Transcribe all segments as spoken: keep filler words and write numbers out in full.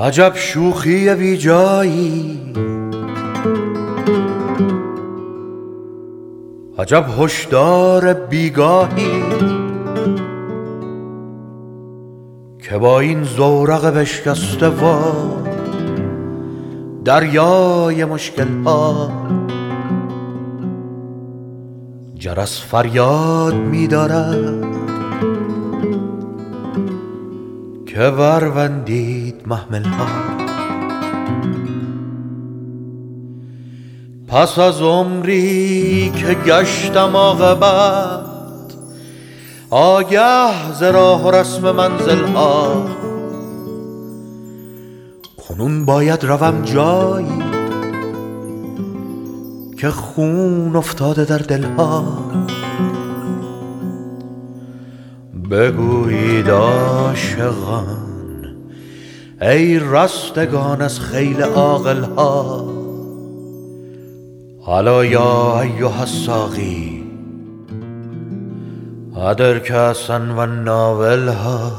عجب شوخی بی جایی، عجب هشدار بیگاهی که با این زورق بشکسته و دریای مشکل ها جرس فریاد می دارد که وروندید محمل ها. پس از عمری که گشتم عاقبت آگه ز راه و رسم منزل ها، کنون باید روم جایی که خون افتاده در دلها. بگویید عاشقان ای رستگان از خیل عاقل ها، الا یا ایها الساقی ادر کأسا و ناولها.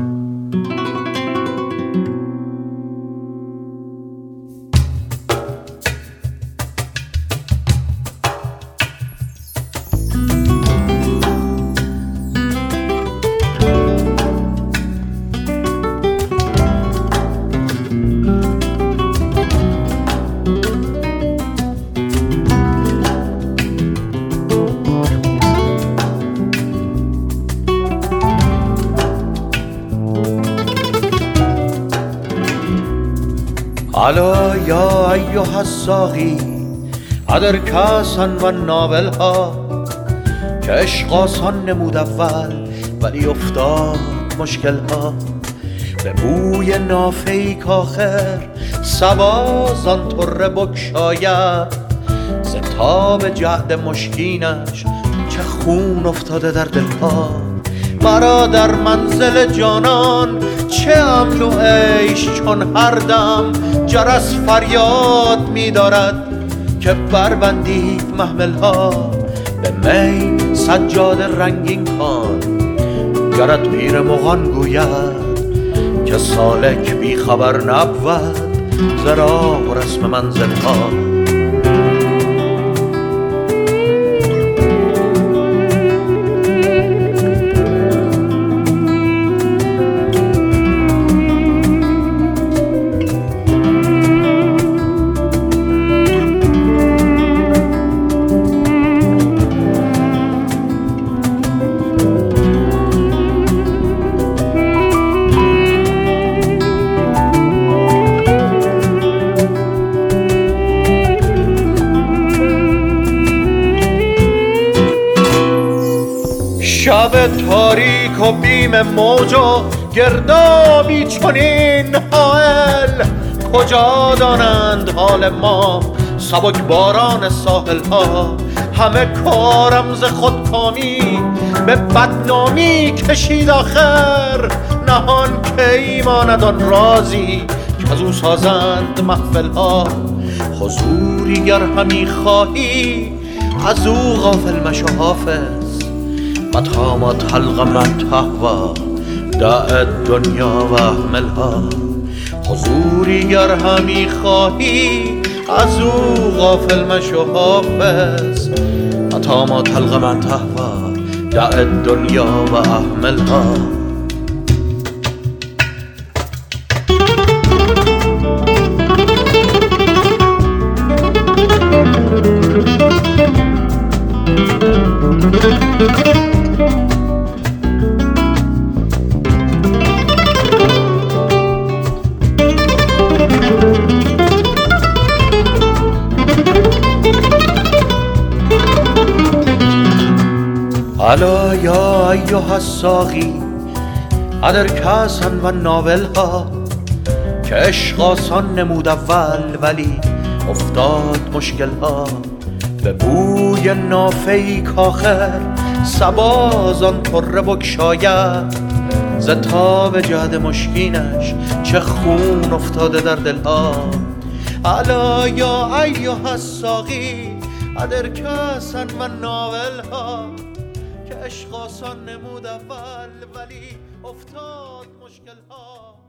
الا یا ایها الساقی ادر کأسا و ناولها، که عشق آسان نمود اول ولی افتاد مشکل ها. به بوی نافه‌ای کآخر صبا زان طره بگشاید، ز تاب جعد مشکینش چه خون افتاده در دلها. مرا در منزل جانان چه امن و عیش چون هر دم جرس فریاد می دارد که بربندید محمل ها. به می سجاد رنگین کن گرت پیر مغان گوید که سالک بی خبر نبود ز راه و رسم منزل ها. شب تاریک و بیم موج و گردابی چنین حائل، کجا دانند حال ما سبک باران ساحل ها. همه کارم ز خودکامی به بدنامی کشید آخر، نهان کی ماند آن رازی که از او سازند محفل ها. حضوری گر همی خواهی از او غافل مشو حافظ، متى ما تلقى من تهوى دع الدنیا و اهملها. حضوری گر همی خواهی از او غافل مشو حافظ، متى ما تلقى من تهوى دع الدنیا و اهملها. الا یا ایها الساقی ادر کأسا و ناولها، که عشق آسان نمود اول ولی افتاد مشکل ها. به بوی نافه‌ای کآخر صبا زان طره بگشاید، ز تاب جعد مشکینش چه خون افتاده در دلها. الا یا ایها الساقی ادر کأسا و ناولها، که عشق آسان نمود اول ولی افتاد مشکل ها.